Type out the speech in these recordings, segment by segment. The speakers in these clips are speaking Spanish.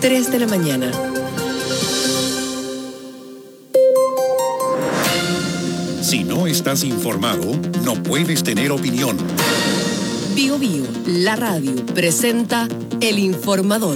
3 de la mañana. Si no estás informado, no puedes tener opinión. Bio Bio, la radio, presenta El Informador.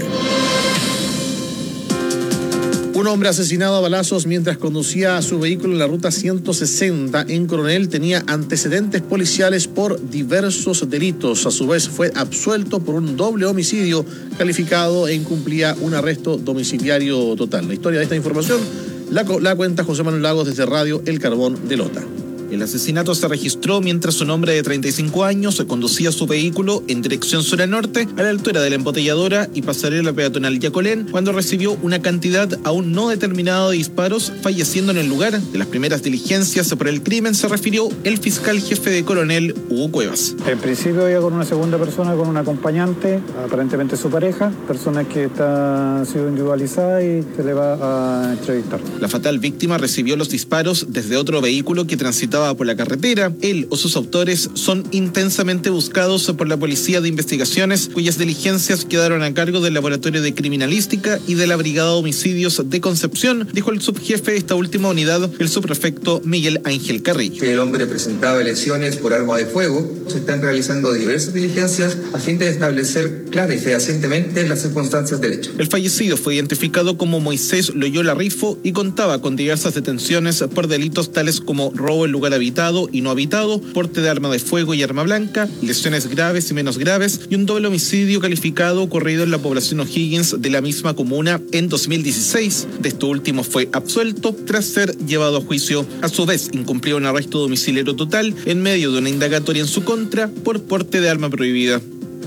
Un hombre asesinado a balazos mientras conducía su vehículo en la ruta 160 en Coronel tenía antecedentes policiales por diversos delitos. A su vez fue absuelto por un doble homicidio calificado e incumplía un arresto domiciliario total. La historia de esta información la cuenta José Manuel Lagos desde Radio El Carbón de Lota. El asesinato se registró mientras un hombre de 35 años conducía su vehículo en dirección sur a norte a la altura de la embotelladora y pasarela peatonal Yacolén cuando recibió una cantidad aún no determinada de disparos, falleciendo en el lugar. De las primeras diligencias por el crimen se refirió el fiscal jefe de Coronel, Hugo Cuevas. En principio iba con una segunda persona, con un acompañante, aparentemente su pareja, persona que ha sido individualizada y se le va a entrevistar. La fatal víctima recibió los disparos desde otro vehículo que transitaba por la carretera. Él o sus autores son intensamente buscados por la Policía de Investigaciones, cuyas diligencias quedaron a cargo del Laboratorio de Criminalística y de la Brigada de Homicidios de Concepción, dijo el subjefe de esta última unidad, el subprefecto Miguel Ángel Carrillo. El hombre presentaba lesiones por arma de fuego. Se están realizando diversas diligencias a fin de establecer clara y fehacientemente las circunstancias del hecho. El fallecido fue identificado como Moisés Loyola Rifo y contaba con diversas detenciones por delitos tales como robo en lugar habitado y no habitado, porte de arma de fuego y arma blanca, lesiones graves y menos graves y un doble homicidio calificado ocurrido en la población O'Higgins de la misma comuna en 2016. De esto último fue absuelto tras ser llevado a juicio. A su vez, incumplió un arresto domiciliario total en medio de una indagatoria en su contra por porte de arma prohibida.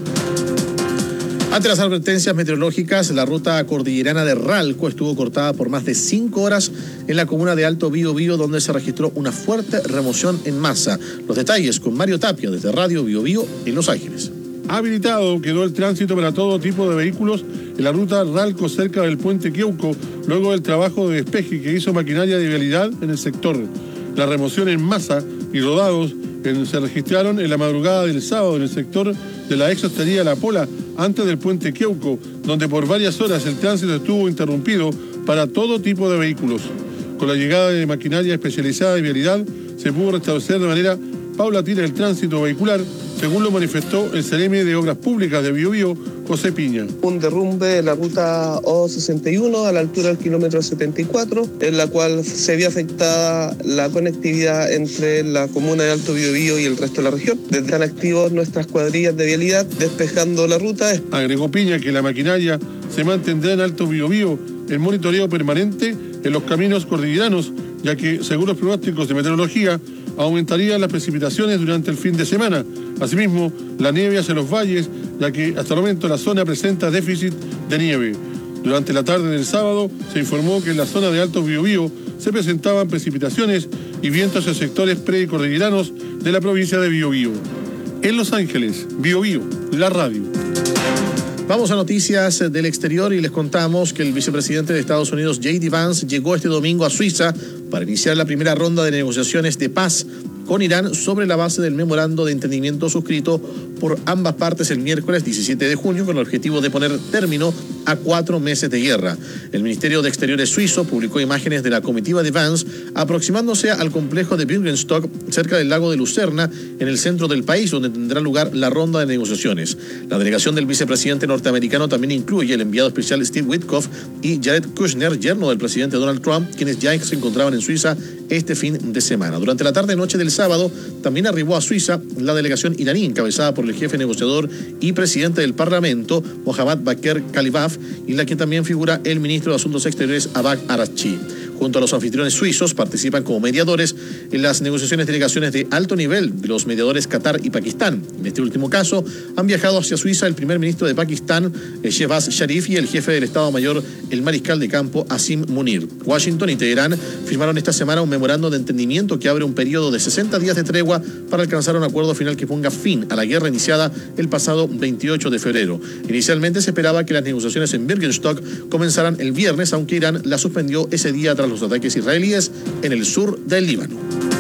Ante las advertencias meteorológicas, la ruta cordillerana de Ralco estuvo cortada por más de 5 horas en la comuna de Alto Biobío, donde se registró una fuerte remoción en masa. Los detalles con Mario Tapia desde Radio Biobío en Los Ángeles. Habilitado quedó el tránsito para todo tipo de vehículos en la ruta Ralco cerca del puente Queuco, luego del trabajo de despeje que hizo maquinaria de vialidad en el sector. La remoción en masa y rodados se registraron en la madrugada del sábado en el sector de la ex hostería La Pola, antes del puente Queuco, donde por varias horas el tránsito estuvo interrumpido para todo tipo de vehículos. Con la llegada de maquinaria especializada de vialidad, se pudo restablecer de manera paulatina el tránsito vehicular, según lo manifestó el seremi de Obras Públicas de Biobío, José Piña. Un derrumbe de la ruta O61 a la altura del kilómetro 74, en la cual se vio afectada la conectividad entre la comuna de Alto Biobío y el resto de la región. Están activos nuestras cuadrillas de vialidad despejando la ruta. Agregó Piña que la maquinaria se mantendrá en Alto Biobío en monitoreo permanente en los caminos cordilleranos, ya que, según los pronósticos de meteorología, aumentarían las precipitaciones durante el fin de semana. Asimismo, la nieve hacia los valles, ya que hasta el momento la zona presenta déficit de nieve. Durante la tarde del sábado se informó que en la zona de Alto Biobío se presentaban precipitaciones y vientos en sectores precordilleranos de la provincia de Biobío. En Los Ángeles, Biobío, la radio. Vamos a noticias del exterior y les contamos que el vicepresidente de Estados Unidos, J.D. Vance, llegó este domingo a Suiza para iniciar la primera ronda de negociaciones de paz con Irán sobre la base del memorando de entendimiento suscrito por ambas partes el miércoles 17 de junio con el objetivo de poner término a 4 meses de guerra. El Ministerio de Exteriores suizo publicó imágenes de la comitiva de Vance aproximándose al complejo de Birkenstock cerca del lago de Lucerna, en el centro del país, donde tendrá lugar la ronda de negociaciones. La delegación del vicepresidente norteamericano también incluye el enviado especial Steve Witkoff y Jared Kushner, yerno del presidente Donald Trump, quienes ya se encontraban en Suiza este fin de semana. Durante la tarde-noche del sábado también arribó a Suiza la delegación iraní encabezada por el jefe negociador y presidente del Parlamento, Mohammad Bakr Kalibaf, y en la que también figura el ministro de Asuntos Exteriores, Abbas Araghchi. Junto a los anfitriones suizos participan como mediadores en las negociaciones delegaciones de alto nivel de los mediadores Qatar y Pakistán. En este último caso han viajado hacia Suiza el primer ministro de Pakistán, Shehbaz Sharif, y el jefe del Estado Mayor, el mariscal de campo Asim Munir. Washington y Teherán firmaron esta semana un memorando de entendimiento que abre un periodo de 60 días de tregua para alcanzar un acuerdo final que ponga fin a la guerra iniciada el pasado 28 de febrero. Inicialmente se esperaba que las negociaciones en Birkenstock comenzaran el viernes, aunque Irán la suspendió ese día tras los ataques israelíes en el sur del Líbano.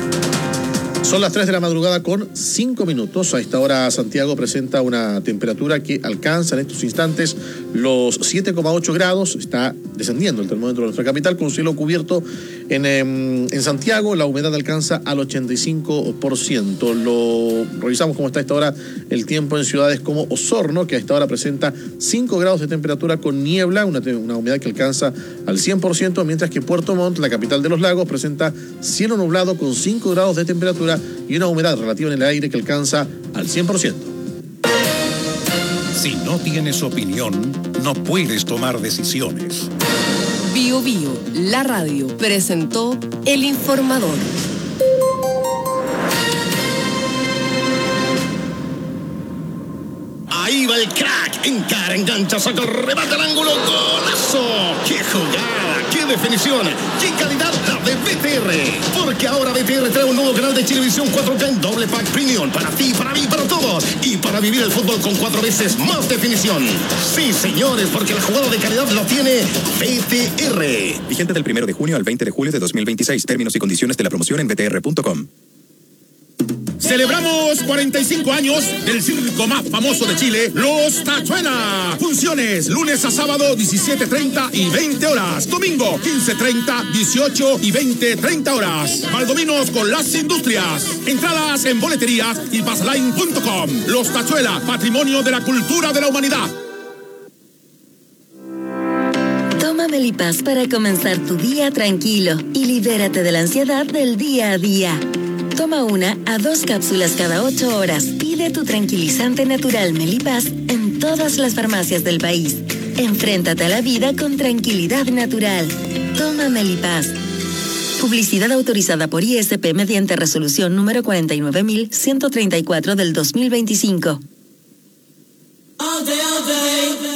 Son las 3 de la madrugada con 5 minutos. A esta hora Santiago presenta una temperatura que alcanza en estos instantes los 7,8 grados. Está descendiendo el termómetro de nuestra capital con cielo cubierto en Santiago. La humedad alcanza al 85%. Lo revisamos cómo está a esta hora el tiempo en ciudades como Osorno, que a esta hora presenta 5 grados de temperatura con niebla, una humedad que alcanza al 100%, mientras que Puerto Montt, la capital de los lagos, presenta cielo nublado con 5 grados de temperatura y una humedad relativa en el aire que alcanza al 100%. Si no tienes opinión, no puedes tomar decisiones. Bio Bio, la radio, presentó El Informador. Ahí va el crack, encara, engancha, saca, remata al ángulo, golazo. ¡Qué jugada! ¡Qué definición! ¡Qué calidad la de BTR! Porque ahora BTR trae un nuevo canal de Chilevisión 4K en doble pack premium para ti, para mí, para todos. Y para vivir el fútbol con 4 veces más definición. Sí, señores, porque la jugada de calidad la tiene BTR. Vigente del 1 de junio al 20 de julio de 2026. Términos y condiciones de la promoción en btr.com. Celebramos 45 años del circo más famoso de Chile, Los Tachuela. Funciones lunes a sábado 17:30 y 20 horas. Domingo 15:30, 18 y 20:30 horas. Valdominos con las industrias. Entradas en boleterías y passline.com. Los Tachuela, patrimonio de la cultura de la humanidad. Toma Melipaz para comenzar tu día tranquilo y libérate de la ansiedad del día a día. Toma 1 a 2 cápsulas cada 8 horas. Pide tu tranquilizante natural Melipaz en todas las farmacias del país. Enfréntate a la vida con tranquilidad natural. Toma Melipaz. Publicidad autorizada por ISP mediante resolución número 49.134 del 2025. All day, all day.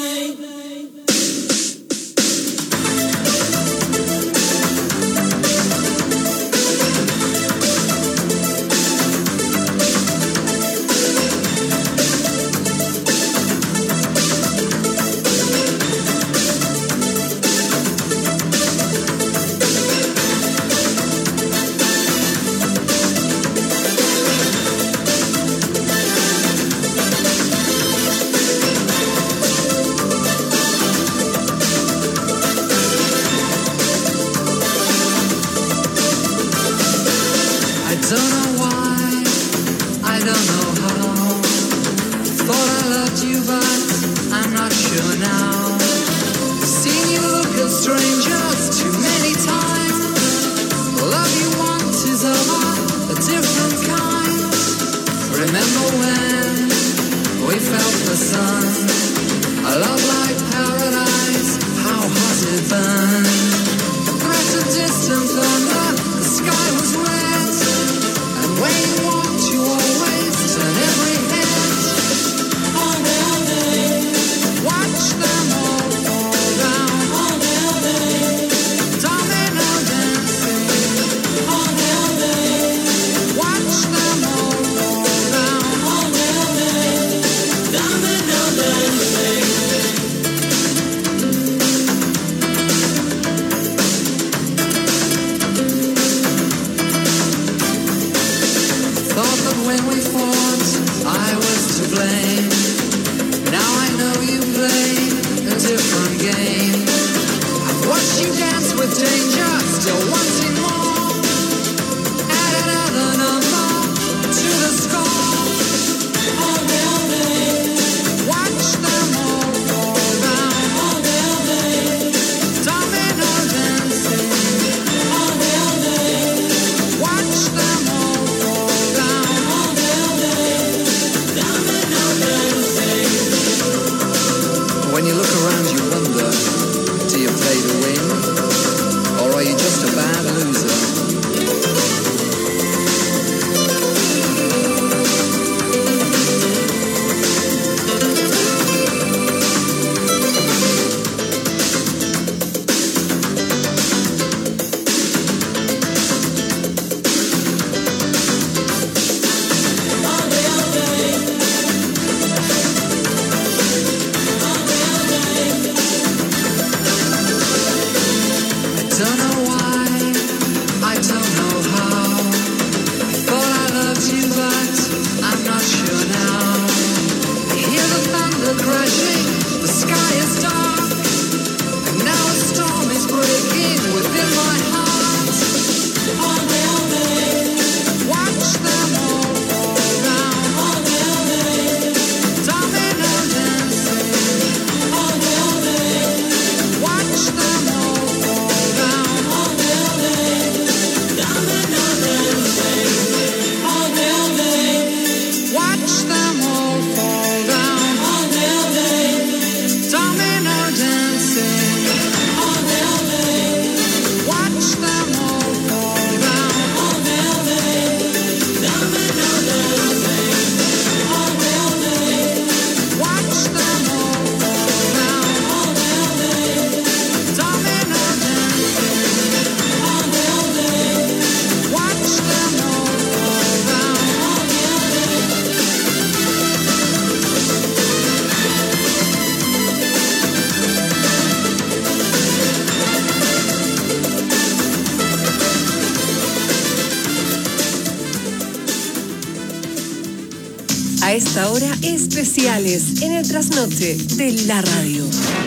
A esta hora, especiales en el trasnoche de la radio.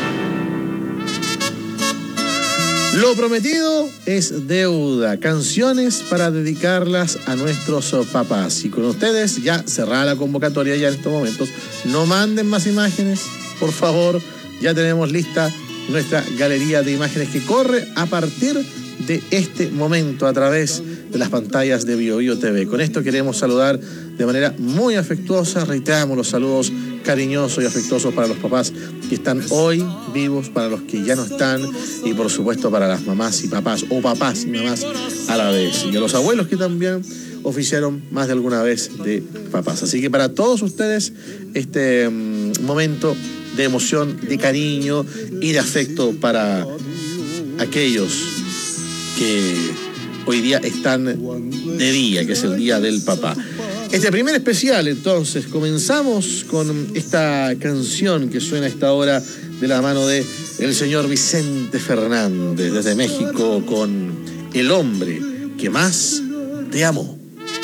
Lo prometido es deuda. Canciones para dedicarlas a nuestros papás. Y con ustedes ya cerrada la convocatoria ya en estos momentos. No manden más imágenes, por favor. Ya tenemos lista nuestra galería de imágenes que corre a partir de este momento a través de las pantallas de BioBio TV. Con esto queremos saludar de manera muy afectuosa. Reiteramos los saludos cariñosos y afectuosos para los papás que están hoy vivos, para los que ya no están y por supuesto para las mamás y papás, o papás y mamás a la vez, y a los abuelos que también oficiaron más de alguna vez de papás. Así que para todos ustedes este momento de emoción, de cariño y de afecto para aquellos que hoy día están de día, que es el Día del Papá. Este primer especial, entonces, comenzamos con esta canción que suena a esta hora de la mano de el señor Vicente Fernández, desde México, con El hombre que más te amó.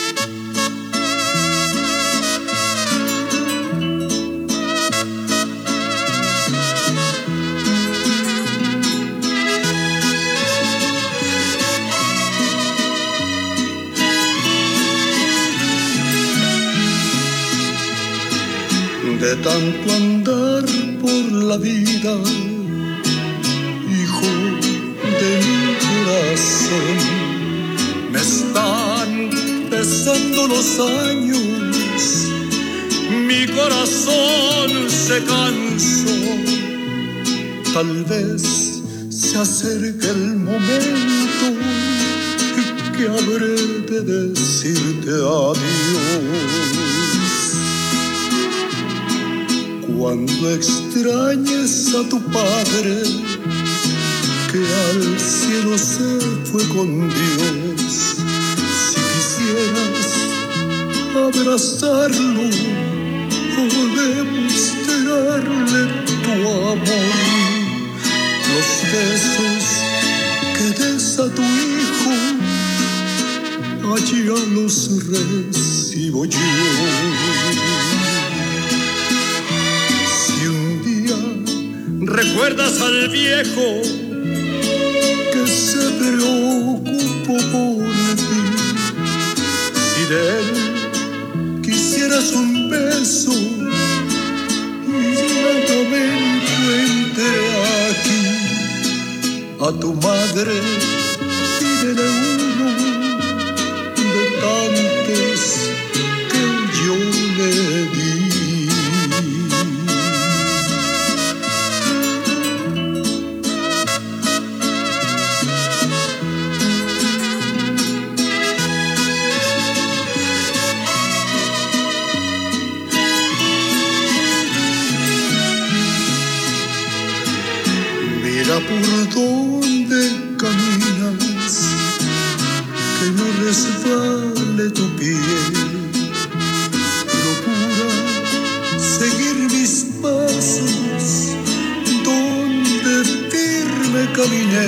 De tanto andar por la vida, hijo de mi corazón, me están pesando los años, mi corazón se cansó. Tal vez se acerque el momento que habré de decirte adiós. Cuando extrañes a tu padre, que al cielo se fue con Dios, si quisieras abrazarlo o demostrarle tu amor, los besos que des a tu hijo, allá los recibo yo. ¿Recuerdas al viejo que se preocupó por ti? Si de él quisieras un beso, inmediatamente entré aquí. A tu madre pídele uno de tantos que yo le di. Por donde caminas, que no resbale tu pie. Procura seguir mis pasos donde firme caminé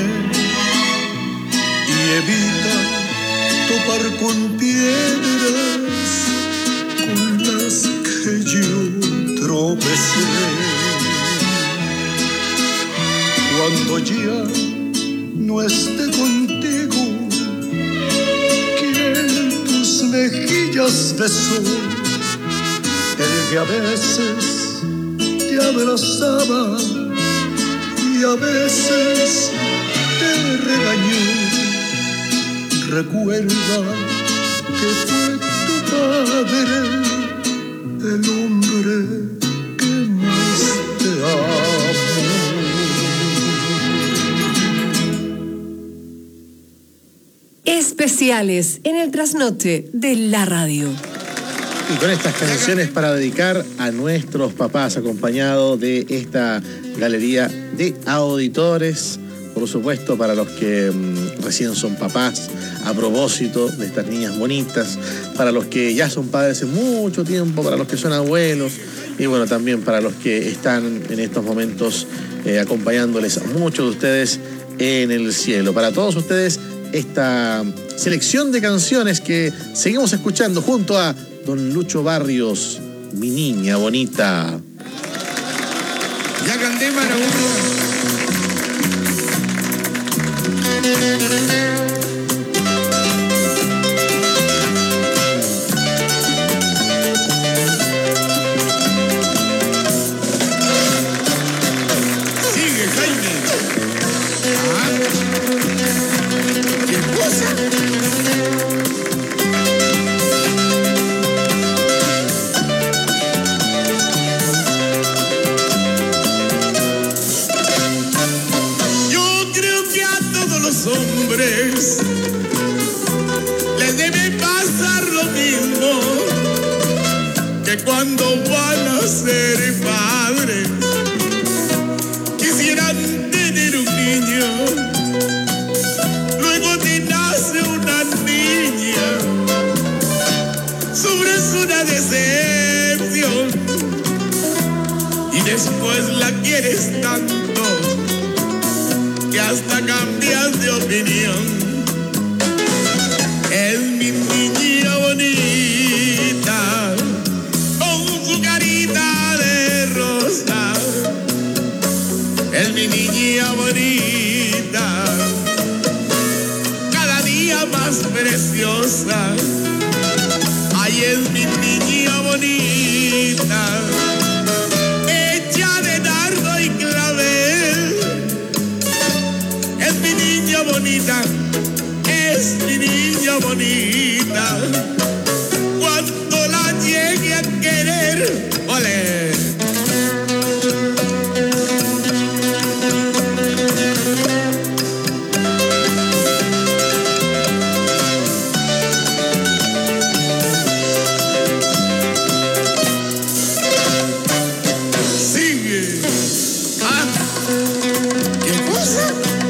y evita topar con piedras con las que yo tropecé. Cuando ya no esté contigo, quien tus mejillas besó, el que a veces te abrazaba y a veces te regañó, recuerda que fue tu padre, el hombre que más te amó. Especiales en el trasnoche de la radio. Y con estas canciones para dedicar a nuestros papás, acompañado de esta galería de auditores, por supuesto para los que recién son papás, a propósito de estas niñas bonitas, para los que ya son padres hace mucho tiempo, para los que son abuelos, y bueno, también para los que están en estos momentos acompañándoles a muchos de ustedes en el cielo. Para todos ustedes, esta selección de canciones que seguimos escuchando junto a don Lucho Barrios mi niña bonita. Ya canté para uno. Sigue, Jaime. ¿Qué cosa? Hombres les debe pasar lo mismo que cuando van a ser padres. Quisieran tener un niño, luego te nace una niña, sufres una decepción y después la quieres tanto que hasta cambias de opinión. Es mi niña bonita, con su carita de rosa. Es mi niña bonita, cada día más preciosa. Ay, es mi niña bonita, hecha de dardo y clavel. Es mi niña bonita, es mi niña bonita. Cuando la llegue a querer, ¡ole! Sigue. Ah, ¿qué cosa?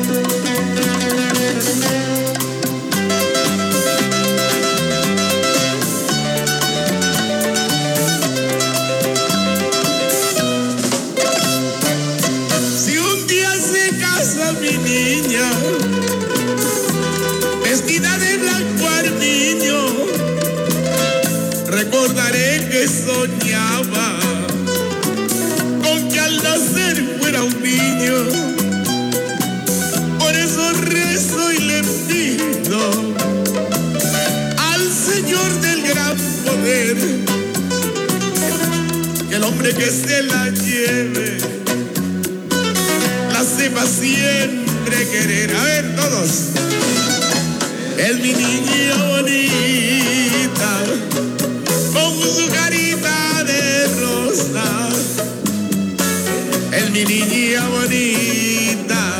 Mi niña, vestida de blanco armiño, recordaré que soñaba con que al nacer fuera un niño. Por eso rezo y le pido al Señor del gran poder que el hombre que se la lleve la sepa siempre querer. A ver, todos. Es mi niña bonita, con su carita de rosa. Es mi niña bonita,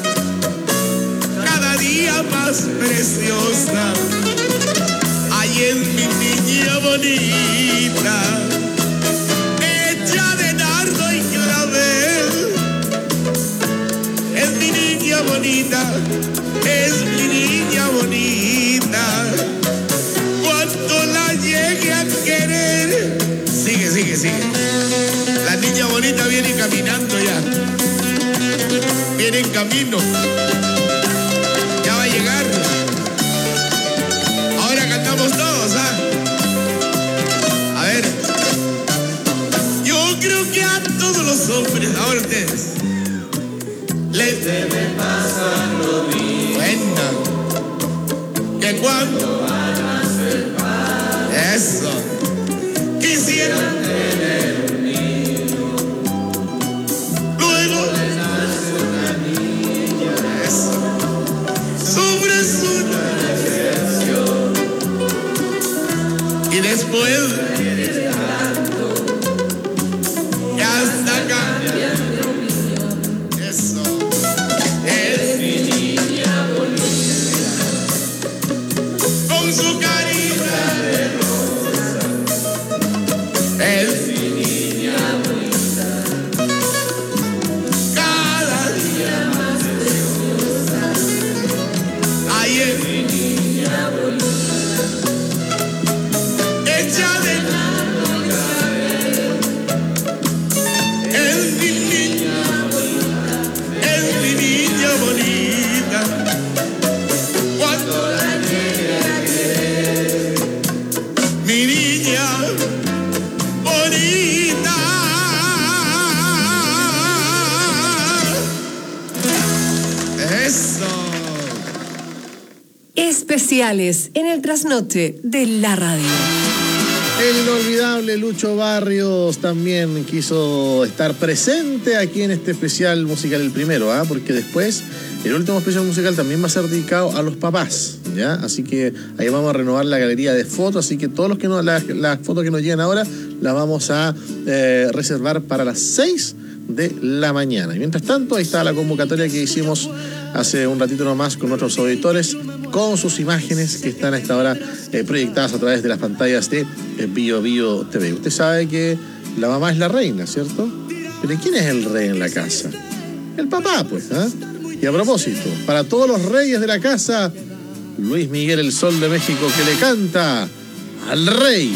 cada día más preciosa. Ay, es mi niña bonita, hecha de nardo y clavel. Es mi niña bonita, es mi niña bonita. Cuando la llegue a querer. Sigue, sigue, sigue. La niña bonita viene caminando ya. Viene en camino. Ya va a llegar. Ahora cantamos todos, ¿ah? A ver. Yo creo que a todos los hombres, ahora ustedes, les debe pasar lo mismo. Buena. Que cuando van a ser padres, eso, quisieran tener un niño, luego les nace una niña, eso, sufres una decepción y después quieres tanto que hasta cambian de opinión. Eso. Es mi niña bonita, con su carita de rosa. Es mi ¡Eso! Especiales en el trasnoche de la radio. El inolvidable Lucho Barrios también quiso estar presente aquí en este especial musical, el primero, porque después el último especial musical también va a ser dedicado a los papás, ¿ya? Así que ahí vamos a renovar la galería de fotos, así que todos los que las fotos que nos llegan ahora las vamos a reservar para las 6 de la mañana. Y mientras tanto, ahí está la convocatoria que hicimos hace un ratito nomás con nuestros auditores, con sus imágenes que están a esta hora proyectadas a través de las pantallas de Bio Bio TV. Usted sabe que la mamá es la reina, ¿cierto? Pero ¿quién es el rey en la casa? El papá, pues, ¿ah? Y a propósito, para todos los reyes de la casa, Luis Miguel, el Sol de México, que le canta al rey.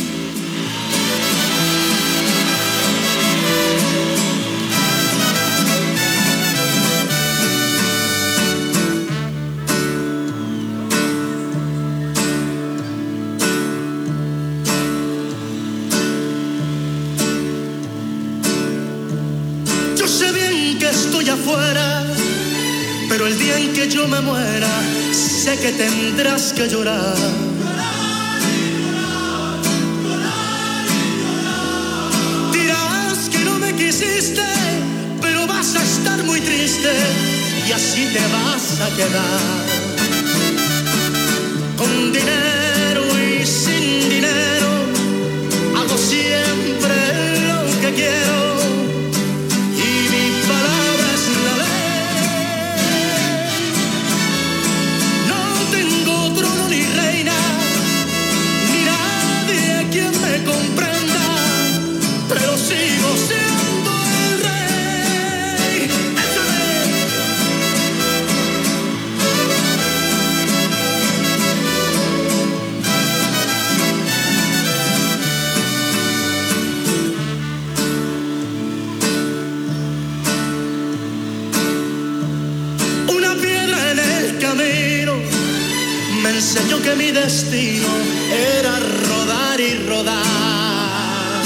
Pero el día en que yo me muera, sé que tendrás que llorar. Dirás que no me quisiste, pero vas a estar muy triste y así te vas a quedar. Con dinero y sin dinero, hago siempre lo que quiero. Enseñó que mi destino era rodar y rodar.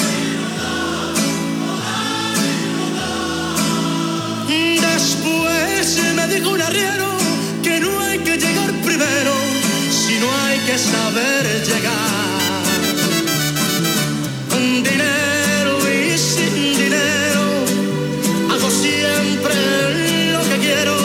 Después me dijo un arriero que no hay que llegar primero, sino hay que saber llegar. Con dinero y sin dinero, hago siempre lo que quiero.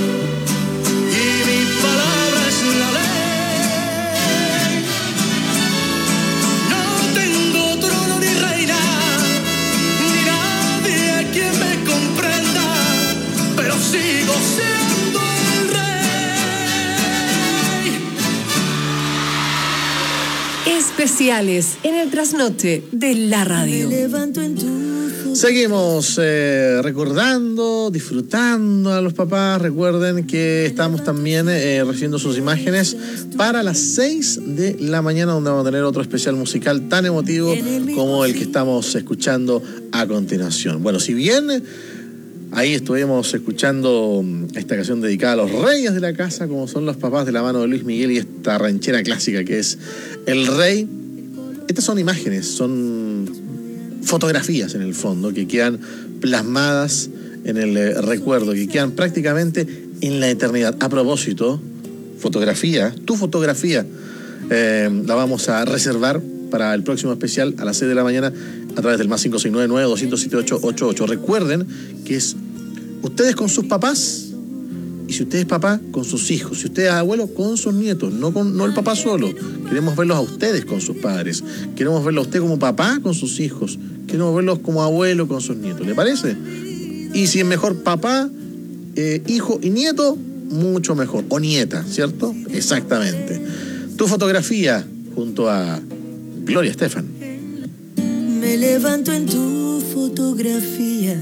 Especiales en el trasnoche de la radio. Seguimos recordando, disfrutando a los papás. Recuerden que estamos también recibiendo sus imágenes para las 6 de la mañana, donde vamos a tener otro especial musical tan emotivo como el que estamos escuchando a continuación. Bueno, si bien ahí estuvimos escuchando esta canción dedicada a los reyes de la casa, como son los papás, de la mano de Luis Miguel, y esta ranchera clásica que es El Rey. Estas son imágenes, son fotografías en el fondo, que quedan plasmadas en el recuerdo, que quedan prácticamente en la eternidad. A propósito, fotografía, tu fotografía, la vamos a reservar para el próximo especial a las 6 de la mañana a través del más 569-207-888. Recuerden que es ustedes con sus papás, y si usted es papá, con sus hijos. Si usted es abuelo, con sus nietos, no el papá solo. Queremos verlos a ustedes con sus padres. Queremos verlo a usted como papá con sus hijos. Queremos verlos como abuelo con sus nietos. ¿Le parece? Y si es mejor papá, hijo y nieto, mucho mejor. O nieta, ¿cierto? Exactamente. Tu fotografía junto a Gloria Estefan. Me levanto en tu fotografía.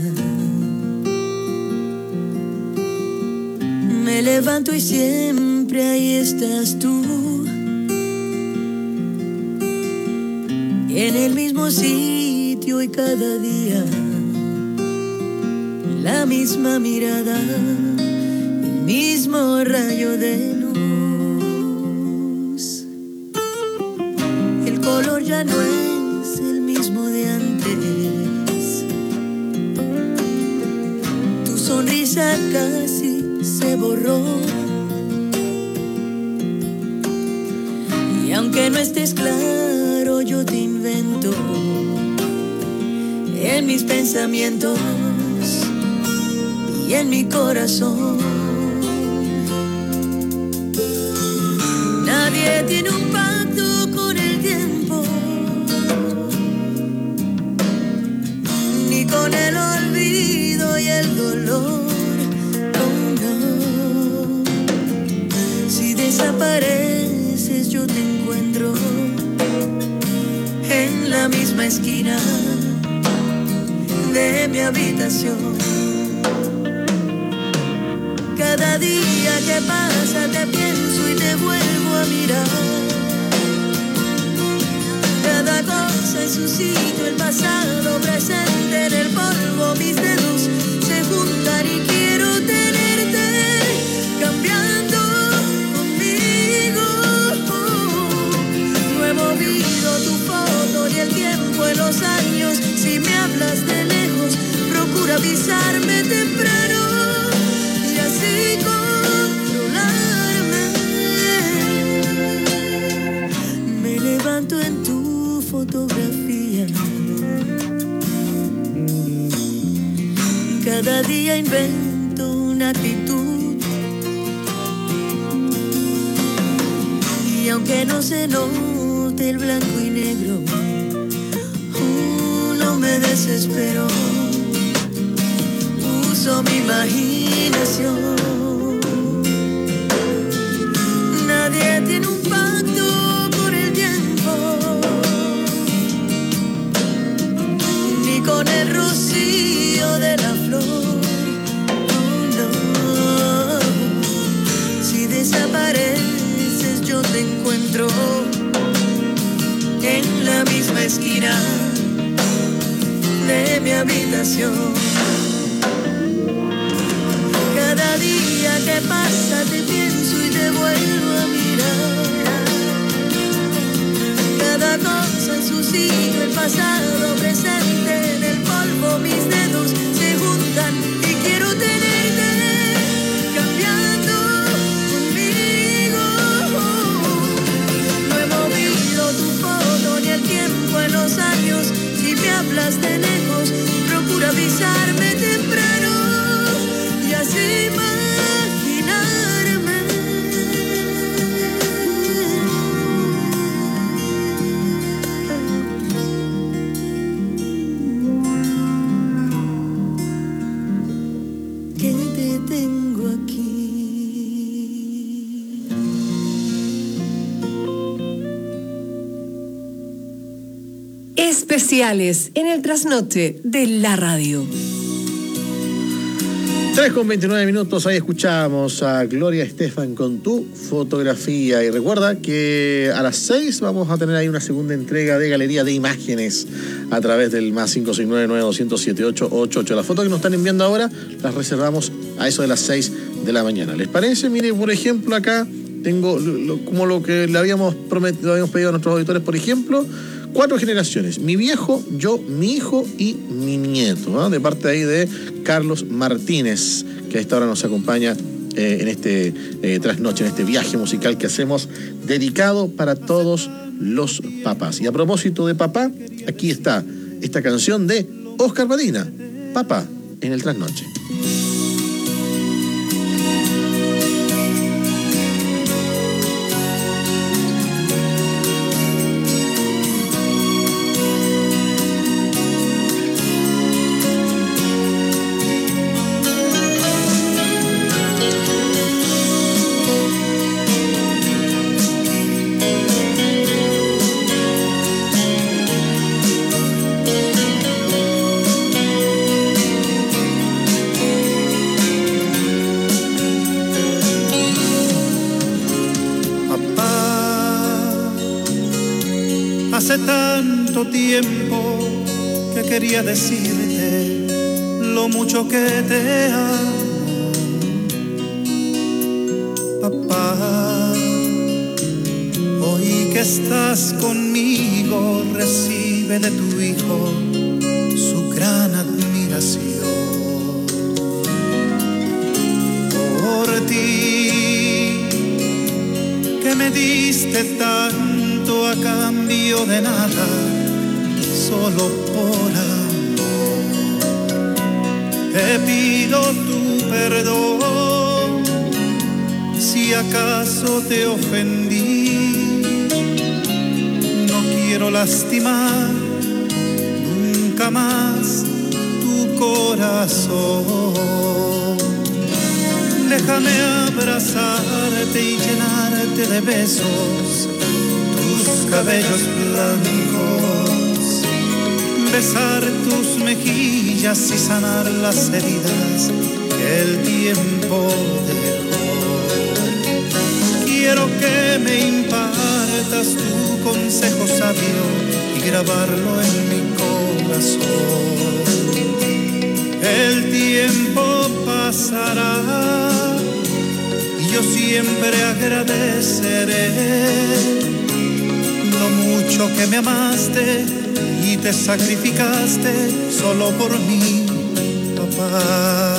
Me levanto y siempre ahí estás tú. En el mismo sitio y cada día. La misma mirada, el mismo rayo de luz. El color ya no es el mismo de antes. Tu sonrisa casi se borró. Y aunque no estés claro, yo te invento en mis pensamientos y en mi corazón. Nadie tiene un pacto con el tiempo, ni con el olvido y el dolor. Oh, no. Si desapareces, yo te encuentro en la misma esquina de mi habitación. Cada día que pasa te pienso y te vuelvo a mirar. Cada cosa en su sitio, el pasado presente en el polvo. Mis dedos se juntan y quiero tenerte cambiando conmigo. No he movido tu foto ni el tiempo en los años. Si me hablas de lejos, procura avisarme temprano y así controlarme. Me levanto en tu fotografía. Cada día invento una actitud. Y aunque no se note el blanco y negro, no me desespero. Uso mi imaginación. Nadie tiene un pacto con el tiempo, ni con el rocío de la flor. Oh, no. Si desapareces, yo te encuentro en la misma esquina de mi habitación. Cada día que pasa te pienso y te vuelvo a mirar. Cada cosa en su sitio, el pasado presente en el polvo. Mis dedos se juntan y quiero tenerte cambiando conmigo. No he movido tu foto ni el tiempo en los años. Si me hablas de lejos, procura avisarme temprano y así imaginarme. Que te tengo aquí. Especiales en el trasnoche de la radio. 3:29, ahí escuchamos a Gloria Estefan con Tu Fotografía. Y recuerda que a las 6 vamos a tener ahí una segunda entrega de Galería de Imágenes a través del más 569-9207-888. Las fotos que nos están enviando ahora las reservamos a eso de las 6 de la mañana. ¿Les parece? Mire, por ejemplo, acá tengo como lo que le habíamos pedido a nuestros auditores, por ejemplo, 4 generaciones: mi viejo, yo, mi hijo y mi nieto, ¿no? De parte ahí de Carlos Martínez, que a esta hora nos acompaña en este trasnoche, en este viaje musical que hacemos dedicado para todos los papás. Y a propósito de papá, aquí está esta canción de Oscar Badina, Papá, en el trasnoche. Hace tanto tiempo que quería decirte lo mucho que te amo, papá. Hoy que estás conmigo, recibe de tu hijo su gran admiración. ti, que me diste tanto a cambio de nada, solo por amor. Te pido tu perdón si acaso te ofendí. No quiero lastimar nunca más tu corazón. Déjame abrazarte y llenarte de besos tus cabellos blancos, besar tus mejillas y sanar las heridas que el tiempo dejó. Quiero que me impartas tu consejo sabio y grabarlo en mi corazón. El tiempo pasará y yo siempre agradeceré lo mucho que me amaste y te sacrificaste solo por mí, papá.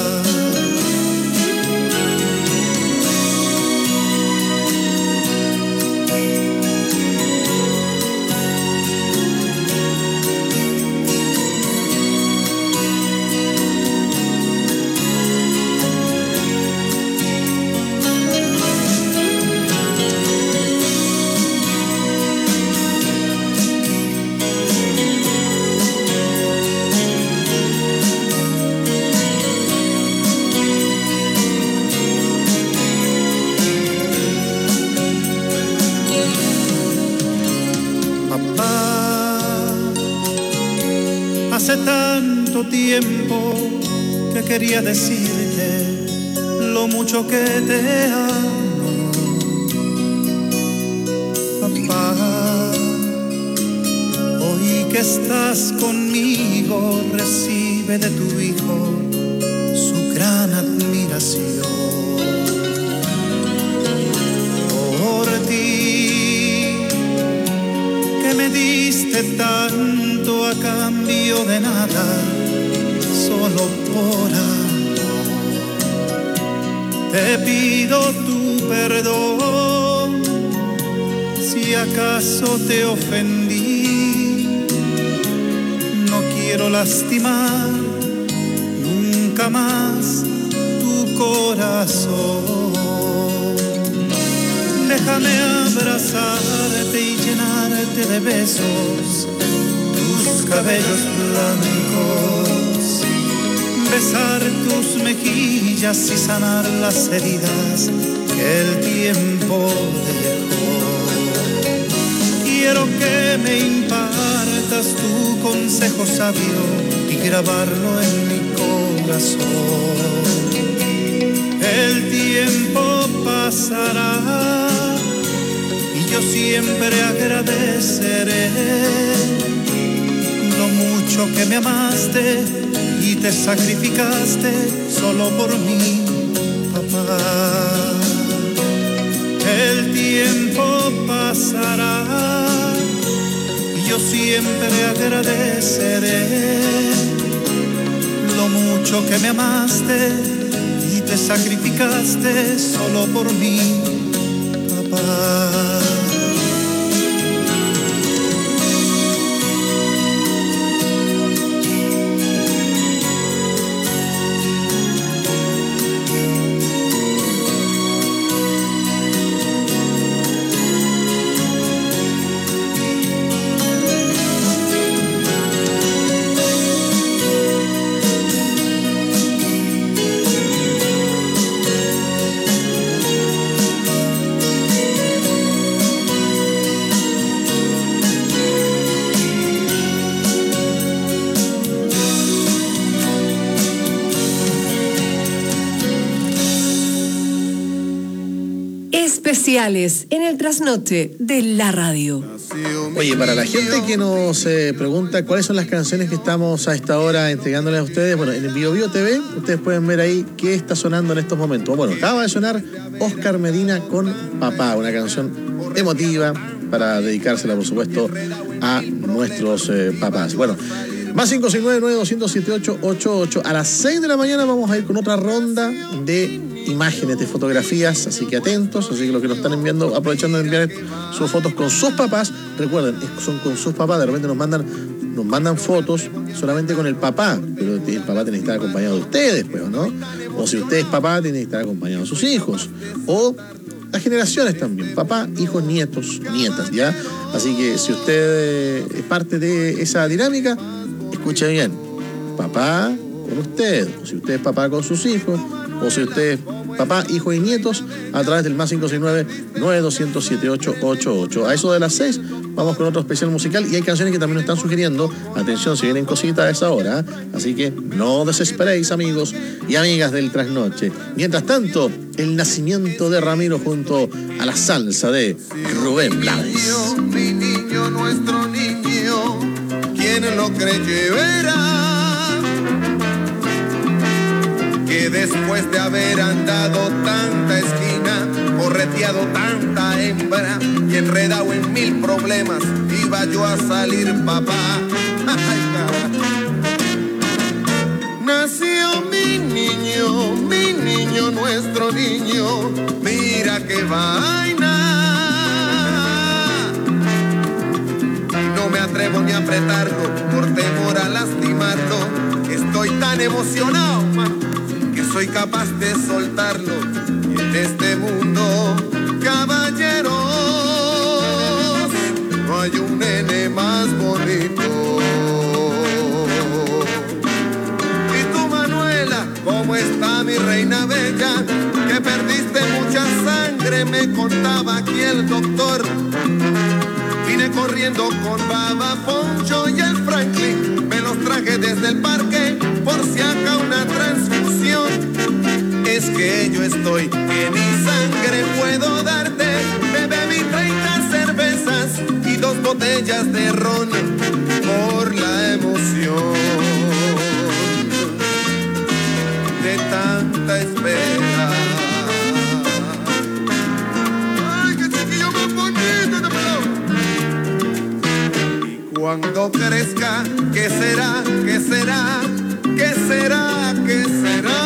Hace tanto tiempo que quería decirte lo mucho que te amo, papá. Hoy que estás conmigo, recibe de tu hijo su gran admiración. Por ti, que me diste tanto a cambio de nada, solo por amor. Te pido tu perdón si acaso te ofendí. No quiero lastimar nunca más tu corazón. Déjame abrazarte y llenarte de besos tus cabellos blancos, besar tus mejillas y sanar las heridas que el tiempo dejó. Quiero que me impartas tu consejo sabio y grabarlo en mi corazón. El tiempo pasará y yo siempre agradeceré lo mucho que me amaste y te sacrificaste solo por mí, papá. El tiempo pasará y yo siempre agradeceré lo mucho que me amaste y te sacrificaste solo por mí, papá. Especiales en el trasnoche de la radio. Oye, para la gente que nos pregunta cuáles son las canciones que estamos a esta hora entregándoles a ustedes, bueno, en el BioBio TV ustedes pueden ver ahí qué está sonando en estos momentos. Bueno, acaba de sonar Oscar Medina con Papá, una canción emotiva para dedicársela, por supuesto, a nuestros papás. Bueno, más 569-9207-888. A las 6 de la mañana vamos a ir con otra ronda de imágenes de fotografías, así que atentos. Así que los que nos están enviando, aprovechando de enviar sus fotos con sus papás, recuerden, son con sus papás. De repente nos mandan fotos solamente con el papá, pero el papá tiene que estar acompañado de ustedes, pues, ¿no? O si usted es papá, tiene que estar acompañado de sus hijos. O las generaciones también, papá, hijos, nietos, nietas, ¿ya? Así que si usted es parte de esa dinámica, escuche bien, papá con usted, o si usted es papá con sus hijos, o si usted es papá, hijos y nietos, a través del más 569-9200-7888. A eso de las 6 vamos con otro especial musical y hay canciones que también nos están sugiriendo. Atención, si vienen cositas a esa hora, así que no desesperéis, amigos y amigas del Trasnoche. Mientras tanto, el nacimiento de Ramiro junto a la salsa de Rubén Blades. Mi niño, nuestro niño, quien lo cree verá que después de haber andado tanta esquina, correteado tanta hembra y enredado en 1000 problemas, iba yo a salir papá. Ay, nació mi niño, nuestro niño, mira qué vaina. No me atrevo ni a apretarlo por temor a lastimarlo. Estoy tan emocionado, que soy capaz de soltarlo. Y en este mundo, caballeros, no hay un nene más bonito. Y tú, Manuela, ¿cómo está mi reina bella? Que perdiste mucha sangre, me contaba aquí el doctor. Vine corriendo con Baba, Poncho y el Franklin. Me los traje desde el parque por si acá una transfusión. Es que yo estoy, que ni sangre puedo darte. Me bebí 30 cervezas y 2 botellas de ron por la emoción de tanta espera. Ay, qué chiquillo más bonito este pelado. Cuando crezca, ¿qué será? ¿Qué será? ¿Qué será? ¿Qué será?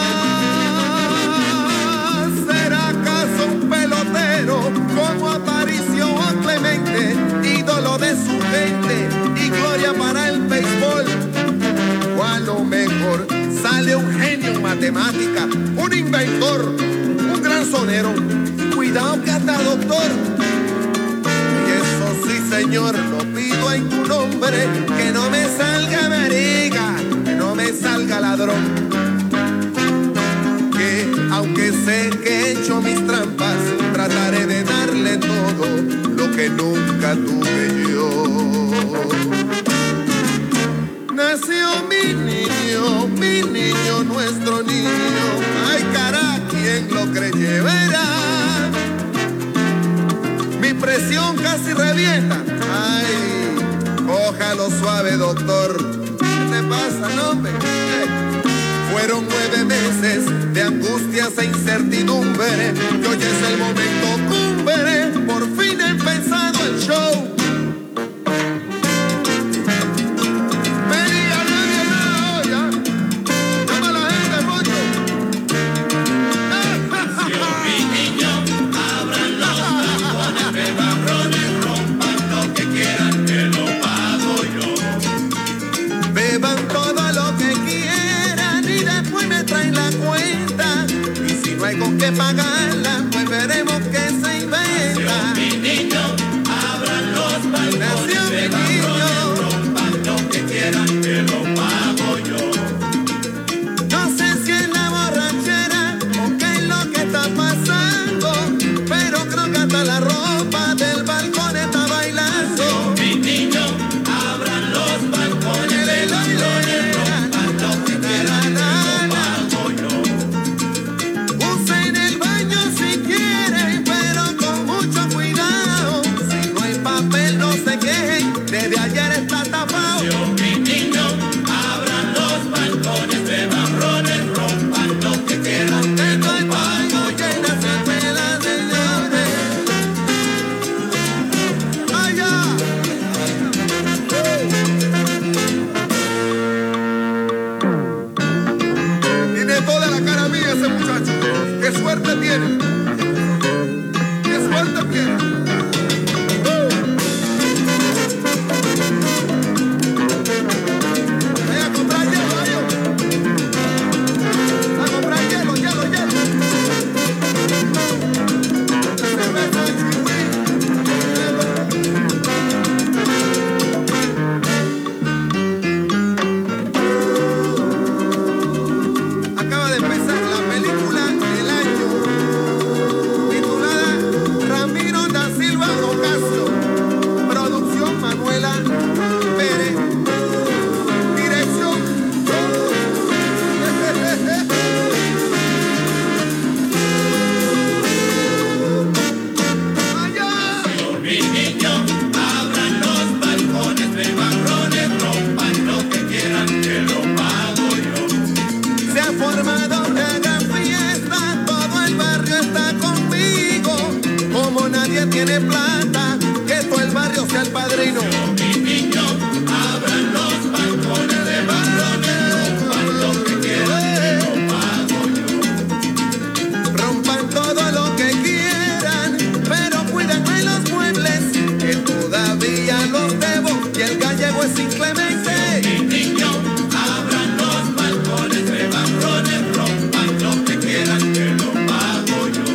¿Será acaso un pelotero como Aparicio o Clemente, ídolo de su gente y gloria para el béisbol? O a lo mejor sale un genio en matemática, un inventor, un gran sonero, cuidado que hasta doctor. Y eso sí, señor, lo pido en tu nombre, que no me salga marica, que no me salga ladrón. Que aunque sé que he hecho mis trampas, trataré de darle todo lo que nunca tuve yo. Nació mi niño, nuestro niño. Ay, cara, ¿quién lo creye verá? Mi presión casi revienta. Ay, cójalo suave, doctor. ¿Qué te pasa, no, hombre? Fueron 9 meses de angustias e incertidumbre y hoy es el momento cumbre. Por fin he empezado el show. Con que pagarla, pues veremos que se inventa. Nació mi niño, abran los balcones. Nació mi niño, rompan lo que quieran, que lo pago yo. No sé si es la borrachera o qué es lo que está pasando, pero creo que hasta la ropa del balcón está bailando. Nació mi niño, abran los balcones, rompan lo que quieran, que lo pago yo. Desde ayer está tapado. Mi niño, abran los balcones de marrones, rompan lo que quieran, que no hay pago, llenas de pelas, señores. la tiene. ¿Qué suelto quiere? Vaya a comprar hielo, Ayo. A comprar hielo. Cerveza Chihuahua. Acaba de empezar la película del año, titulada Ramiro da Silva Ocasio, producción Manuela Pérez, dirección Mi niño, abran los balcones, beban rones, rompan lo que quieran, que lo pago yo. Se ha formado una gran fiesta, todo el barrio está conmigo. Como nadie tiene plata, que todo el barrio sea el padrino. Mi niño, abran los balcones, beban rones, rompan lo que quieran, que lo pago yo. Rompan todo lo que quieran, pero cuídenme los muebles, que todavía los debo y el gallego es inclemente. Mi niño, abran los balcones, beban rones, rompan lo que quieran, que lo pago yo.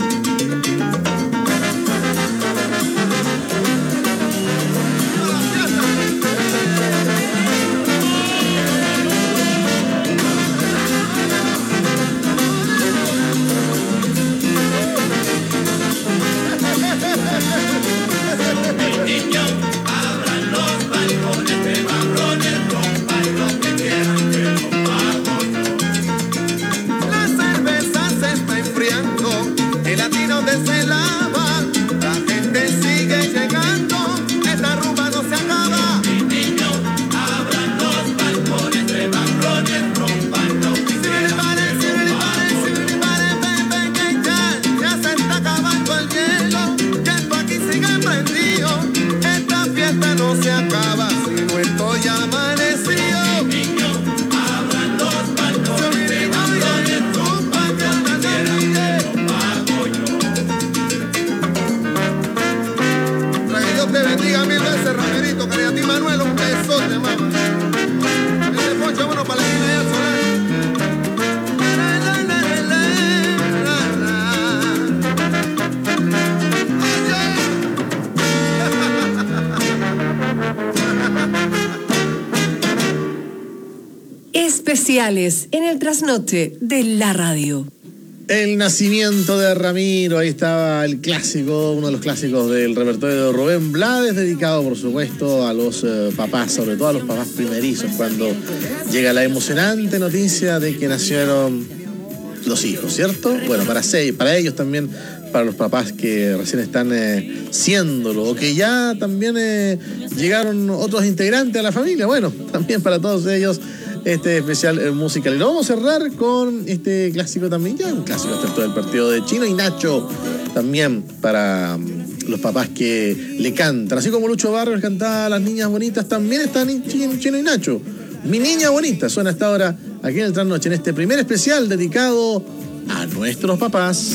Mi niño, abran los balcones, beban rones, rompan lo que quieran, que lo pago yo. La cerveza se está enfriando, el latino deselaba, la gente sigue llegando, esta rumba no se acaba. Mi niño, abran los balcones, beban rones, rompan lo que quieran, que lo pago yo. Ya se está acabando el hielo, y esto aquí sigue prendido, esta fiesta no se acaba si no estoy amanecido. Mi niño, abran los balcones, beban rones, rompan lo que quieran, que lo pago yo. Que Dios te bendiga mil veces, Ramirito, que a ti, Manuel, un besote, mamá. Ese poncho, bueno, para la esquina y al solar. Especiales en el trasnoche de la radio. El nacimiento de Ramiro, ahí estaba el clásico, uno de los clásicos del repertorio de Rubén Blades, dedicado por supuesto a los papás, sobre todo a los papás primerizos, cuando llega la emocionante noticia de que nacieron los hijos, ¿cierto? Bueno, para ellos también, para los papás que recién están siéndolo, o que ya también llegaron otros integrantes a la familia, bueno, también para todos ellos este especial musical. Y lo vamos a cerrar con este clásico también, ya un clásico excepto del partido de Chino y Nacho, también para los papás que le cantan. Así como Lucho Barrios cantaba a las niñas bonitas, también están Chino y Nacho. Mi niña bonita suena hasta ahora aquí en el Trasnoche, en este primer especial dedicado a nuestros papás.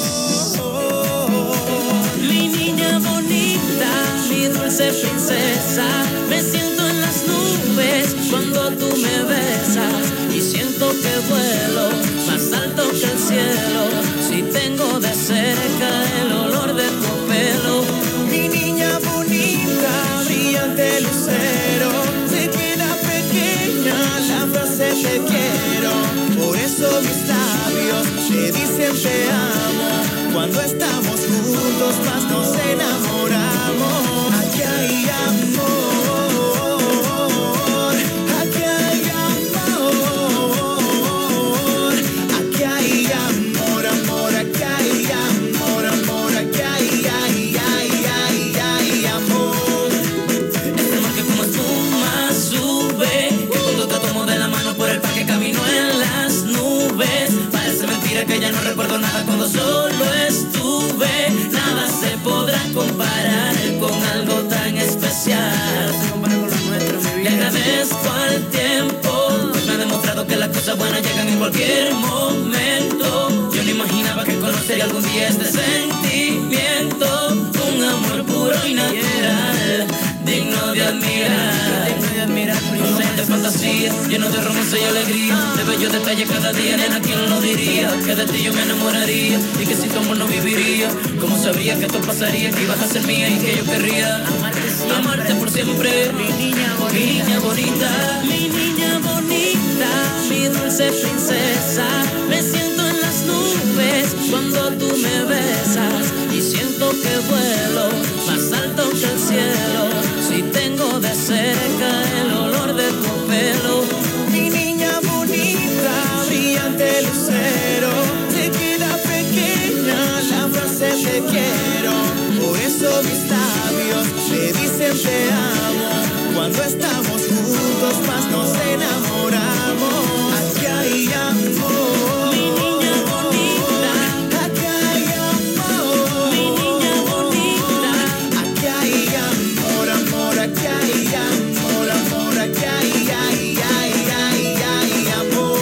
Mi niña bonita, mi dulce princesa, me siento en las nubes cuando tú me besas y siento que vuelo más alto que el cielo si tengo de cerca el olor de tu pelo. Mi niña bonita, brillante lucero, se queda pequeña la frase te quiero. Por eso mis labios te dicen te amo. Cuando estamos juntos más nos enamoramos. Aquí hay amor, aquí hay amor, aquí hay amor, amor, aquí hay amor, amor, aquí hay amor. Este amor que como espuma sube, que cuando te tomo de la mano por el parque camino en las nubes. Parece mentira que ya no recuerdo nada cuando solo estuve. Nada se podrá comparar con algo tan especial. Le agradezco al tiempo, me ha demostrado que las cosas buenas llegan en cualquier momento. Yo no imaginaba que conocer que algún día este sentimiento, un amor puro y natural, digno de admirar, de fantasía, lleno de romance y alegría, de bellos detalles cada día, nena, ¿quién lo diría? Que de ti yo me enamoraría y que sin tu amor no viviría. ¿Cómo sabría que esto pasaría? Que ibas a ser mía y que yo querría amarte por siempre, mi niña bonita, mi niña bonita, mi dulce princesa. Me siento en las nubes cuando tú me besas y siento que vuelo más alto que el cielo. Si tengo de cerca el olor de tu pelo, mi niña bonita, brillante lucero, te queda pequeña la frase te quiero. Por eso mis labios me dicen te amo. Cuando estamos juntos más nos enamoramos. Aquí hay amor, mi niña bonita. Aquí hay amor, mi niña bonita. Aquí hay amor, amor, aquí hay amor, amor, aquí hay amor.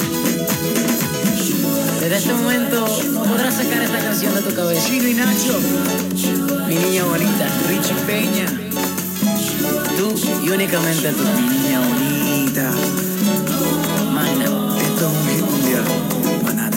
Desde este momento no podrás sacar esta canción de tu cabeza. Chino y Nacho, mi niña bonita, Richie Peña. Tú y únicamente tú, mi niña bonita. Magna, esto es un hit mundial. Manate.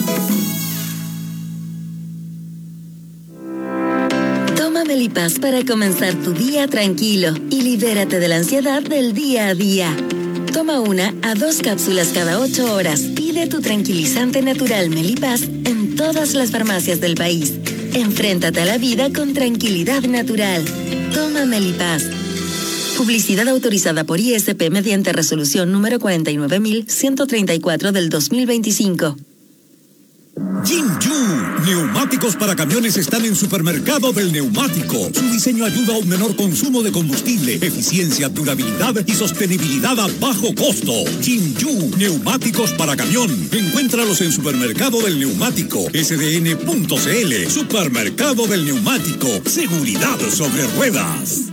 Toma Melipaz para comenzar tu día tranquilo y libérate de la ansiedad del día a día. Toma 1 a 2 cápsulas cada 8 horas. Pide tu tranquilizante natural Melipaz en todas las farmacias del país. Enfréntate a la vida con tranquilidad natural. Toma Melipaz. Publicidad autorizada por ISP mediante resolución número 49.134 del 2025. Jinju, neumáticos para camiones están en Supermercado del Neumático. Su diseño ayuda a un menor consumo de combustible, eficiencia, durabilidad y sostenibilidad a bajo costo. Jinju, neumáticos para camión. Encuéntralos en Supermercado del Neumático, sdn.cl. Supermercado del Neumático, seguridad sobre ruedas.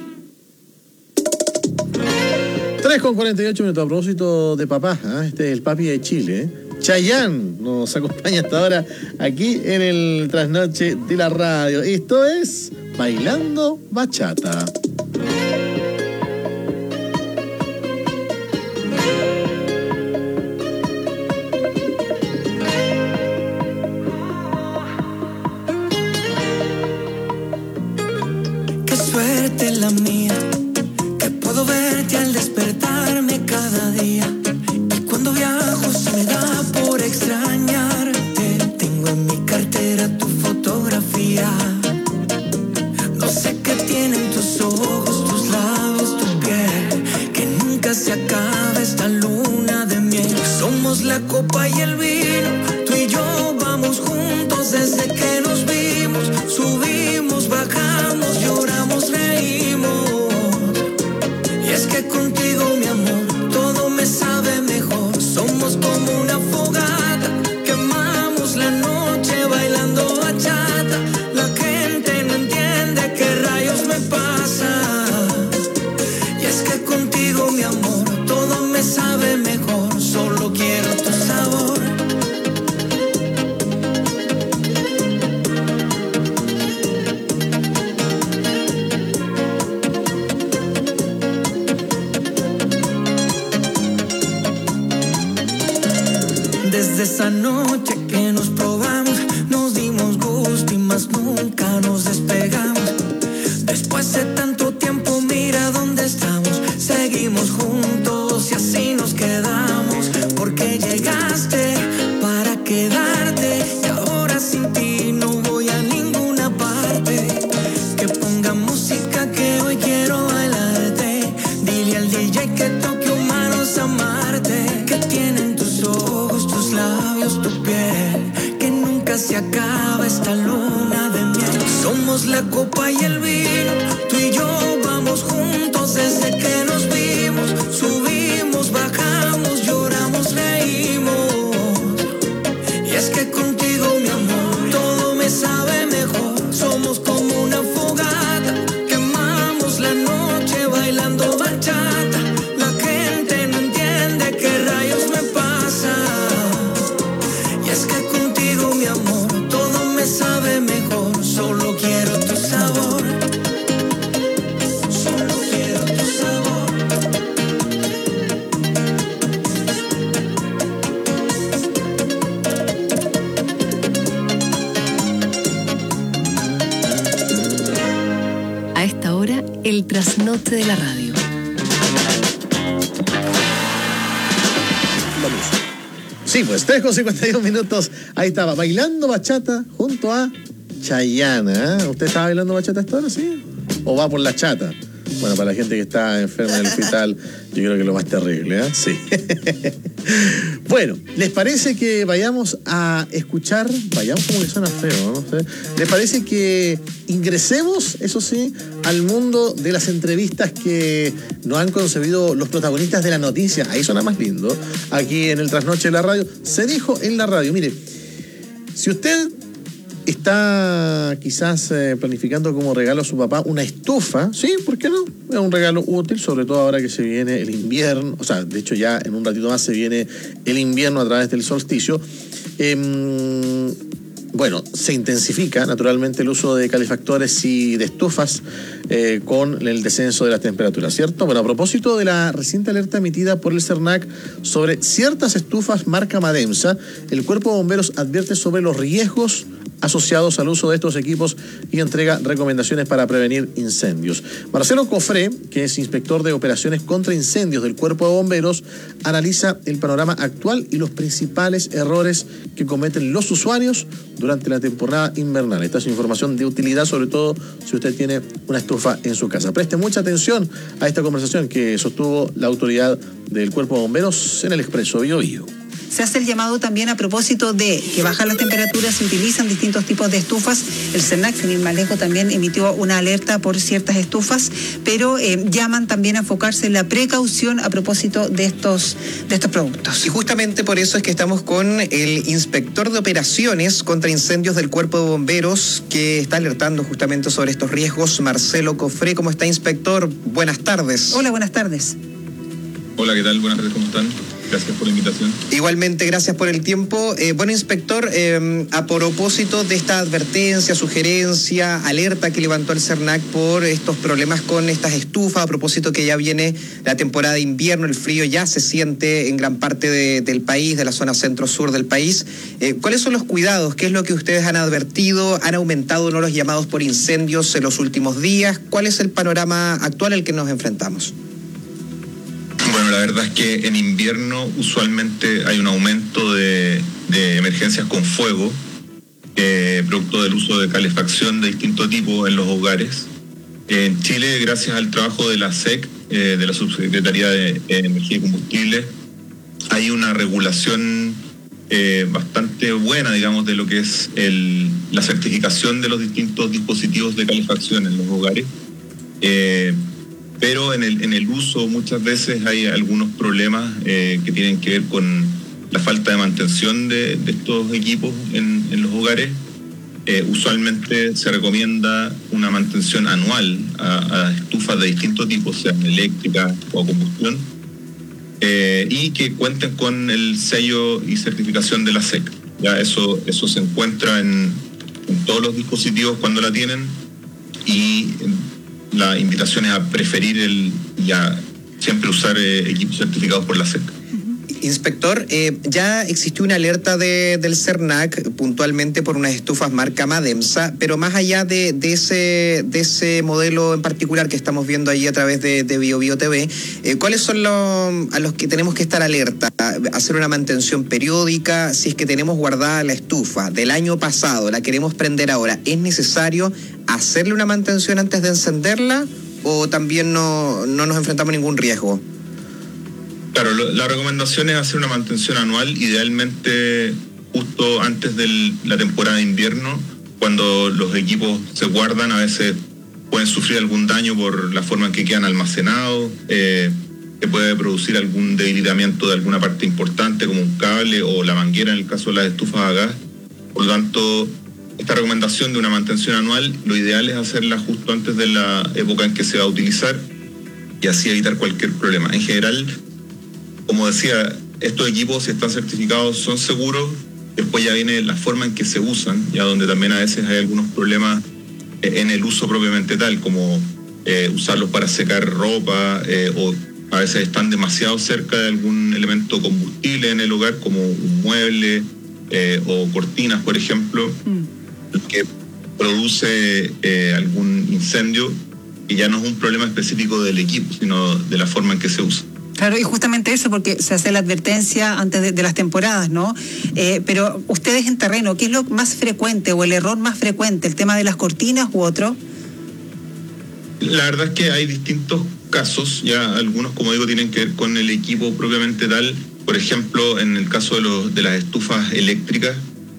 3:48 a propósito de papá, este es el papi de Chile, Chayanne nos acompaña hasta ahora aquí en el trasnoche de la radio. Esto es Bailando Bachata. Qué suerte la mía, que puedo verte al despertarme cada día. Y cuando viajo se me da por extrañarte. Tengo en mi cartera tu fotografía. No sé qué tienen tus ojos, tus labios, tu piel, que nunca se acaba esta luna de miel. Somos la copa y el vino, tú y yo vamos juntos desde que nos vimos. Subimos, bajamos, lloramos, reímos. Y es que contigo, mi amor, todo me sabe mejor. Somos como una fogata, quemamos la noche bailando bachata. La gente no entiende qué rayos me pasa. Y es que contigo, mi amor, todo me sabe mejor. Solo quiero tu sabor. Desde esa noche que nos probamos, nos dimos gusto y más nunca nos despegamos. Después de tanto tiempo, mira dónde estamos. Seguimos juntos y así nos quedamos. Porque llegaste para quedarte y ahora sin ti no voy a ninguna parte. Que ponga música que hoy quiero bailarte. Dile al DJ que toque humanos amarte. Que tienen tus ojos, tus labios, tu piel, que nunca se acaba esta luna de miel. Somos la copa y el vino, tú y yo vamos juntos desde que nos vimos. Subimos, bajamos, lloramos, reímos. Y es que contigo, mi amor, todo me sabe mejor. Somos como una fogata, quemamos la noche bailando bachata. La gente no entiende qué rayos me pasa. Y es que contigo, mi amor, todo me el trasnoche de la radio. Sí, pues 3:51. Ahí estaba, bailando bachata junto a Chayanne. ¿Usted estaba bailando bachata esta hora, sí? ¿O va por la chata? Bueno, para la gente que está enferma en el hospital, yo creo que es lo más terrible, ¿eh? Sí. Bueno, ¿les parece que vayamos a escuchar? Vayamos, como que suena feo, ¿no? ¿Les parece que ingresemos, eso sí, al mundo de las entrevistas que nos han concebido los protagonistas de la noticia? Ahí suena más lindo. Aquí en el Trasnoche de la Radio. Se dijo en la radio, mire, si usted está quizás planificando como regalo a su papá una estufa, sí, ¿por qué no? Es un regalo útil, sobre todo ahora que se viene el invierno, o sea, de hecho ya en un ratito más se viene el invierno a través del solsticio. Bueno, se intensifica naturalmente el uso de calefactores y de estufas con el descenso de las temperaturas, ¿cierto? Bueno, a propósito de la reciente alerta emitida por el CERNAC sobre ciertas estufas marca Mademsa, el Cuerpo de Bomberos advierte sobre los riesgos asociados al uso de estos equipos y entrega recomendaciones para prevenir incendios. Marcelo Cofré, que es inspector de operaciones contra incendios del Cuerpo de Bomberos, analiza el panorama actual y los principales errores que cometen los usuarios durante la temporada invernal. Esta es información de utilidad, sobre todo si usted tiene una estufa en su casa. Preste mucha atención a esta conversación que sostuvo la autoridad del Cuerpo de Bomberos en el Expreso Bío Bío. Se hace el llamado también a propósito de que bajan las temperaturas, se utilizan distintos tipos de estufas. El CERNAC, sin ir más lejos, también emitió una alerta por ciertas estufas, pero llaman también a enfocarse en la precaución a propósito de estos productos. Y justamente por eso es que estamos con el inspector de operaciones contra incendios del Cuerpo de Bomberos, que está alertando justamente sobre estos riesgos. Marcelo Cofré, ¿cómo está, inspector? Buenas tardes. Hola, buenas tardes. Hola, ¿qué tal? Buenas tardes, ¿cómo están? Gracias por la invitación. Igualmente, gracias por el tiempo. Bueno, inspector, a propósito de esta advertencia, sugerencia, alerta que levantó el CERNAC por estos problemas con estas estufas, a propósito que ya viene la temporada de invierno, el frío ya se siente en gran parte del país, de la zona centro-sur del país. ¿Cuáles son los cuidados? ¿Qué es lo que ustedes han advertido? ¿Han aumentado no los llamados por incendios en los últimos días? ¿Cuál es el panorama actual al que nos enfrentamos? Bueno, la verdad es que en invierno usualmente hay un aumento de emergencias con fuego, producto del uso de calefacción de distinto tipo en los hogares. En Chile, gracias al trabajo de la SEC, de la Subsecretaría de Energía y Combustible, hay una regulación bastante buena, digamos, de lo que es la certificación de los distintos dispositivos de calefacción en los hogares. Pero en el uso muchas veces hay algunos problemas que tienen que ver con la falta de mantención de estos equipos en los hogares. Usualmente se recomienda una mantención anual a estufas de distintos tipos, sean eléctricas o a combustión, y que cuenten con el sello y certificación de la SEC. Ya eso se encuentra en todos los dispositivos cuando la tienen, y la invitación es a preferir y a siempre usar equipos certificados por la SEC. Inspector, ya existió una alerta del CERNAC puntualmente por unas estufas marca Mademsa, pero más allá de ese modelo en particular que estamos viendo ahí a través de Bío Bío TV, ¿cuáles son a los que tenemos que estar alerta? Hacer una mantención periódica. Si es que tenemos guardada la estufa del año pasado, la queremos prender ahora, ¿es necesario hacerle una mantención antes de encenderla o también no nos enfrentamos a ningún riesgo? Claro, la recomendación es hacer una mantención anual, idealmente justo antes de la temporada de invierno, cuando los equipos se guardan. A veces pueden sufrir algún daño por la forma en que quedan almacenados, que puede producir algún debilitamiento de alguna parte importante, como un cable o la manguera en el caso de las estufas a gas. Por lo tanto, esta recomendación de una mantención anual, lo ideal es hacerla justo antes de la época en que se va a utilizar, y así evitar cualquier problema. En general, como decía, estos equipos, si están certificados, son seguros. Después ya viene la forma en que se usan, ya donde también a veces hay algunos problemas en el uso propiamente tal, como usarlos para secar ropa, o a veces están demasiado cerca de algún elemento combustible en el hogar, como un mueble o cortinas, por ejemplo, que produce algún incendio. que ya no es un problema específico del equipo, sino de la forma en que se usa. Claro, y justamente eso, porque se hace la advertencia antes de las temporadas, ¿no? Pero ustedes en terreno, ¿qué es lo más frecuente o el error más frecuente? ¿El tema de las cortinas u otro? La verdad es que hay distintos casos, ya algunos, como digo, tienen que ver con el equipo propiamente tal. Por ejemplo, en el caso de las estufas eléctricas,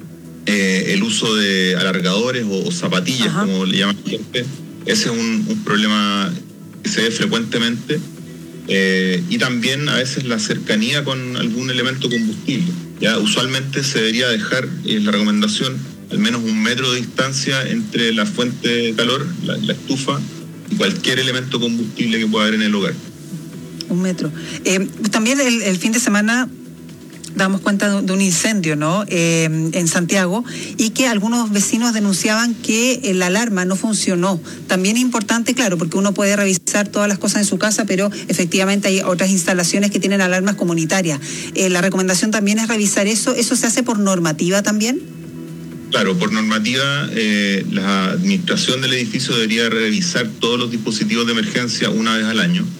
el uso de alargadores o zapatillas, ajá, como le llaman la gente, ese es un problema que se ve frecuentemente. Y también a veces la cercanía con algún elemento combustible. Ya usualmente se debería dejar, la recomendación, al menos 1 metro de distancia entre la fuente de calor, la estufa, y cualquier elemento combustible que pueda haber en el hogar. 1 metro. También el fin de semana damos cuenta de un incendio, ¿no? En Santiago, y que algunos vecinos denunciaban que la alarma no funcionó. También es importante, claro, porque uno puede revisar todas las cosas en su casa, pero efectivamente hay otras instalaciones que tienen alarmas comunitarias. La recomendación también es revisar eso. ¿Eso se hace por normativa también? Claro, por normativa, la administración del edificio debería revisar todos los dispositivos de emergencia una vez al año.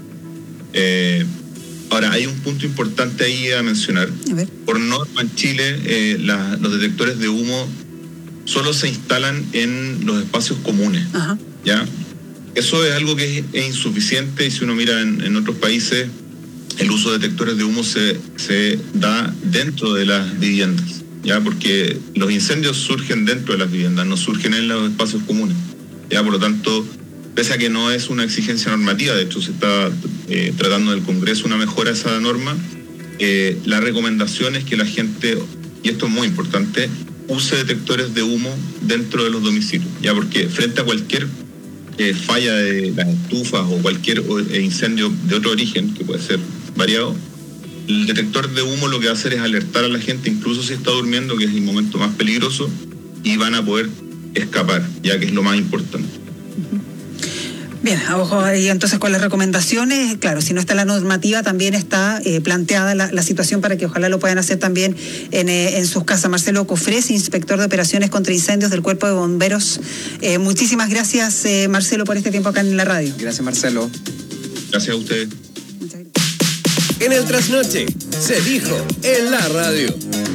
Ahora, hay un punto importante ahí a mencionar. Por norma en Chile, los detectores de humo solo se instalan en los espacios comunes. Ajá. ¿Ya? Eso es algo que es insuficiente, y si uno mira en otros países, el uso de detectores de humo se da dentro de las viviendas, ¿ya? Porque los incendios surgen dentro de las viviendas, no surgen en los espacios comunes, ¿ya? Por lo tanto, pese a que no es una exigencia normativa, de hecho se está tratando del Congreso una mejora a esa norma, la recomendación es que la gente, y esto es muy importante, use detectores de humo dentro de los domicilios, ya, porque frente a cualquier falla de las estufas o cualquier incendio de otro origen, que puede ser variado, el detector de humo lo que va a hacer es alertar a la gente, incluso si está durmiendo, que es el momento más peligroso, y van a poder escapar, ya que es lo más importante. Bien, ojo ahí entonces con las recomendaciones. Claro, si no está la normativa, también está planteada la situación para que ojalá lo puedan hacer también en sus casas. Marcelo Cofrés, inspector de operaciones contra incendios del Cuerpo de Bomberos. Muchísimas gracias, Marcelo, por este tiempo acá en la radio. Gracias, Marcelo. Gracias a ustedes. En el Trasnoche se dijo en la radio.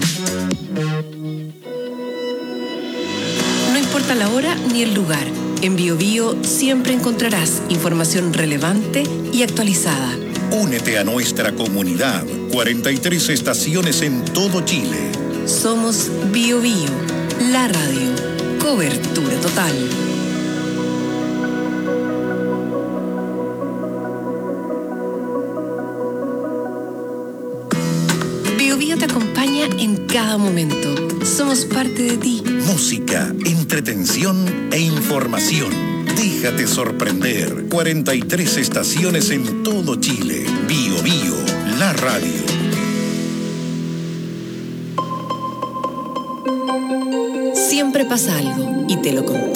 No importa la hora ni el lugar. En BioBio siempre encontrarás información relevante y actualizada. Únete a nuestra comunidad. 43 estaciones en todo Chile. Somos BioBio, la radio. Cobertura total. BioBio te acompaña en cada momento. Somos parte de ti. Música, entretención e información. Déjate sorprender. 43 estaciones en todo Chile. BioBio, la radio. Siempre pasa algo y te lo contamos.